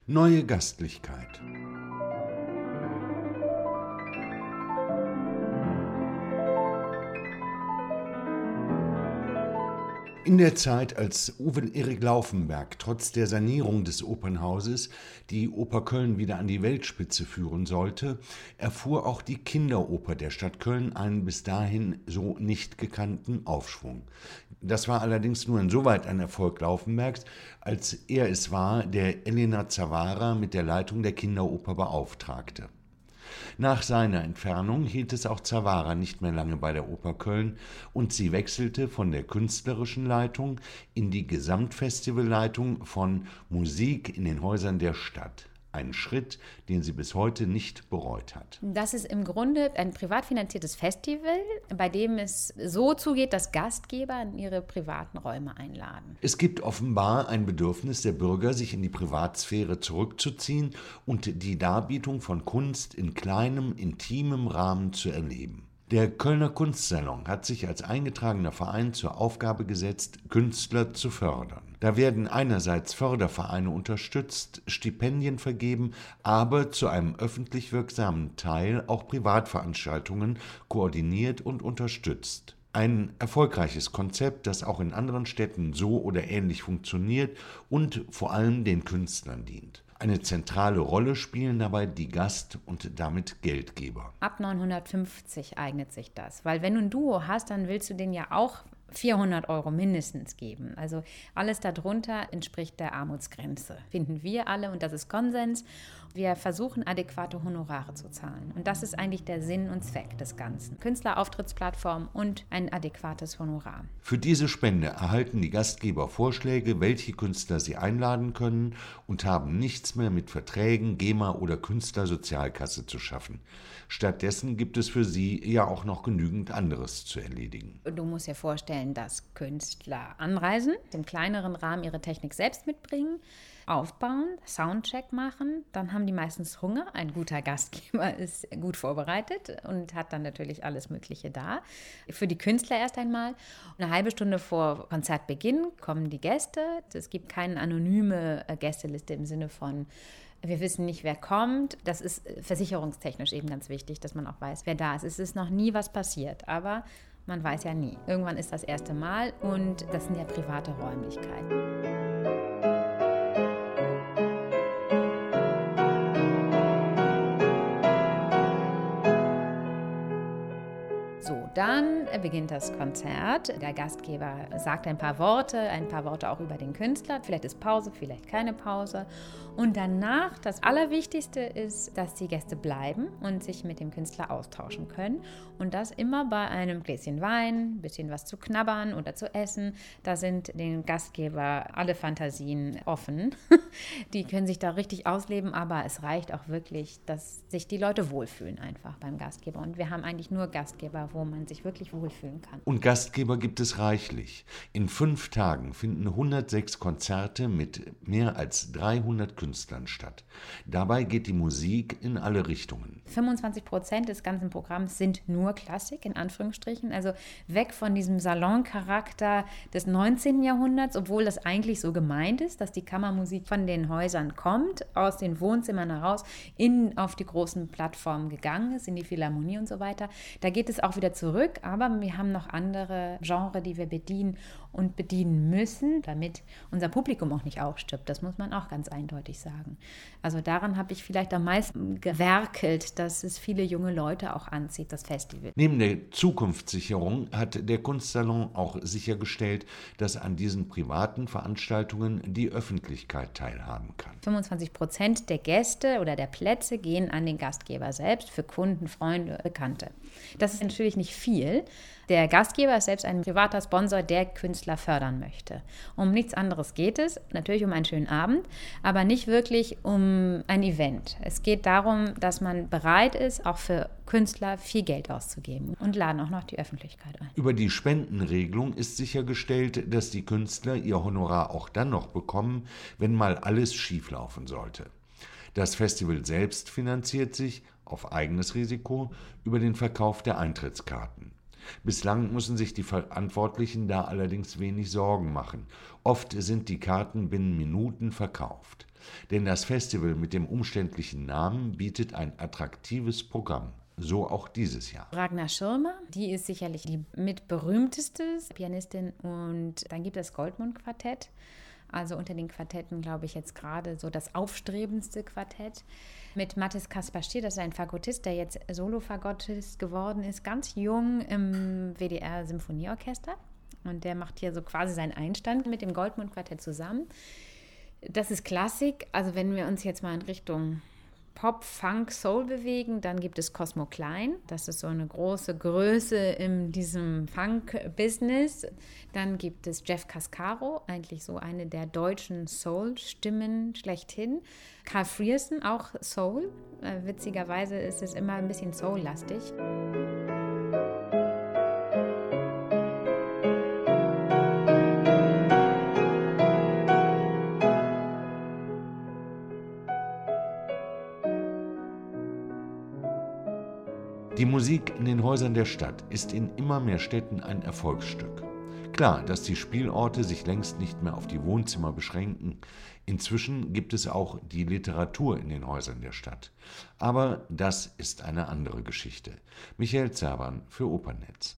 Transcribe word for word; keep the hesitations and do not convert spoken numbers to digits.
Neue Gastlichkeit. In der Zeit, als Uwe Erik Laufenberg trotz der Sanierung des Opernhauses die Oper Köln wieder an die Weltspitze führen sollte, erfuhr auch die Kinderoper der Stadt Köln einen bis dahin so nicht gekannten Aufschwung. Das war allerdings nur insoweit ein Erfolg Laufenbergs, als er es war, der Elena Zavara mit der Leitung der Kinderoper beauftragte. Nach seiner Entfernung hielt es auch Zavara nicht mehr lange bei der Oper Köln und sie wechselte von der künstlerischen Leitung in die Gesamtfestivalleitung von Musik in den Häusern der Stadt. Ein Schritt, den sie bis heute nicht bereut hat. Das ist im Grunde ein privat finanziertes Festival, bei dem es so zugeht, dass Gastgeber in ihre privaten Räume einladen. Es gibt offenbar ein Bedürfnis der Bürger, sich in die Privatsphäre zurückzuziehen und die Darbietung von Kunst in kleinem, intimem Rahmen zu erleben. Der Kölner Kunstsalon hat sich als eingetragener Verein zur Aufgabe gesetzt, Künstler zu fördern. Da werden einerseits Fördervereine unterstützt, Stipendien vergeben, aber zu einem öffentlich wirksamen Teil auch Privatveranstaltungen koordiniert und unterstützt. Ein erfolgreiches Konzept, das auch in anderen Städten so oder ähnlich funktioniert und vor allem den Künstlern dient. Eine zentrale Rolle spielen dabei die Gast- und damit Geldgeber. Ab neunhundertfünfzig eignet sich das, weil wenn du ein Duo hast, dann willst du denen ja auch vierhundert Euro mindestens geben. Also alles darunter entspricht der Armutsgrenze, finden wir alle, und das ist Konsens. Wir versuchen, adäquate Honorare zu zahlen. Und das ist eigentlich der Sinn und Zweck des Ganzen. Künstlerauftrittsplattform und ein adäquates Honorar. Für diese Spende erhalten die Gastgeber Vorschläge, welche Künstler sie einladen können, und haben nichts mehr mit Verträgen, GEMA oder Künstlersozialkasse zu schaffen. Stattdessen gibt es für sie ja auch noch genügend anderes zu erledigen. Du musst dir vorstellen, dass Künstler anreisen, im kleineren Rahmen ihre Technik selbst mitbringen, aufbauen, Soundcheck machen, dann haben die meistens Hunger. Ein guter Gastgeber ist gut vorbereitet und hat dann natürlich alles Mögliche da. Für die Künstler erst einmal. Eine halbe Stunde vor Konzertbeginn kommen die Gäste. Es gibt keine anonyme Gästeliste im Sinne von wir wissen nicht, wer kommt. Das ist versicherungstechnisch eben ganz wichtig, dass man auch weiß, wer da ist. Es ist noch nie was passiert, aber man weiß ja nie. Irgendwann ist das erste Mal und das sind ja private Räumlichkeiten. So, dann beginnt das Konzert. Der Gastgeber sagt ein paar Worte, ein paar Worte auch über den Künstler. Vielleicht ist Pause, vielleicht keine Pause. Und danach, das Allerwichtigste ist, dass die Gäste bleiben und sich mit dem Künstler austauschen können. Und das immer bei einem Gläschen Wein, ein bisschen was zu knabbern oder zu essen. Da sind den Gastgeber alle Fantasien offen. Die können sich da richtig ausleben, aber es reicht auch wirklich, dass sich die Leute wohlfühlen einfach beim Gastgeber. Und wir haben eigentlich nur Gastgeber, wo man sich wirklich wohlfühlen kann. Und Gastgeber gibt es reichlich. In fünf Tagen finden hundertsechs Konzerte mit mehr als dreihundert Künstlern statt. Dabei geht die Musik in alle Richtungen. fünfundzwanzig Prozent des ganzen Programms sind nur Klassik, in Anführungsstrichen. Also weg von diesem Saloncharakter des neunzehnten Jahrhunderts, obwohl das eigentlich so gemeint ist, dass die Kammermusik von den Häusern kommt, aus den Wohnzimmern heraus, in, auf die großen Plattformen gegangen ist, in die Philharmonie und so weiter. Da geht es auch wieder zurück, aber wir haben noch andere Genres, die wir bedienen und bedienen müssen, damit unser Publikum auch nicht aufstirbt. Das muss man auch ganz eindeutig sagen. Also daran habe ich vielleicht am meisten gewerkelt, dass es viele junge Leute auch anzieht, das Festival. Neben der Zukunftssicherung hat der Kunstsalon auch sichergestellt, dass an diesen privaten Veranstaltungen die Öffentlichkeit teilhaben kann. fünfundzwanzig Prozent der Gäste oder der Plätze gehen an den Gastgeber selbst, für Kunden, Freunde, Bekannte. Das ist natürlich nicht viel. Der Gastgeber ist selbst ein privater Sponsor, der Künstler fördern möchte. Um nichts anderes geht es, natürlich um einen schönen Abend, aber nicht wirklich um ein Event. Es geht darum, dass man bereit ist, auch für Künstler viel Geld auszugeben und laden auch noch die Öffentlichkeit ein. Über die Spendenregelung ist sichergestellt, dass die Künstler ihr Honorar auch dann noch bekommen, wenn mal alles schieflaufen sollte. Das Festival selbst finanziert sich, auf eigenes Risiko, über den Verkauf der Eintrittskarten. Bislang müssen sich die Verantwortlichen da allerdings wenig Sorgen machen. Oft sind die Karten binnen Minuten verkauft. Denn das Festival mit dem umständlichen Namen bietet ein attraktives Programm. So auch dieses Jahr. Ragnar Schirmer, die ist sicherlich die mitberühmteste Pianistin. Und dann gibt es das Goldmund-Quartett. Also unter den Quartetten, glaube ich, jetzt gerade so das aufstrebendste Quartett. Mit Mathis Kasperstier, das ist ein Fagottist, der jetzt Solo-Fagottist geworden ist, ganz jung im W D R-Symphonieorchester. Und der macht hier so quasi seinen Einstand mit dem Goldmund-Quartett zusammen. Das ist Klassik. Also wenn wir uns jetzt mal in Richtung Pop, Funk, Soul bewegen, dann gibt es Cosmo Klein. Das ist so eine große Größe in diesem Funk-Business. Dann gibt es Jeff Cascaro, eigentlich so eine der deutschen Soul-Stimmen schlechthin. Carl Frierson, auch Soul. Äh, witzigerweise ist es immer ein bisschen Soul-lastig. Die Musik in den Häusern der Stadt ist in immer mehr Städten ein Erfolgsstück. Klar, dass die Spielorte sich längst nicht mehr auf die Wohnzimmer beschränken. Inzwischen gibt es auch die Literatur in den Häusern der Stadt. Aber das ist eine andere Geschichte. Michael Zerban für Opernnetz.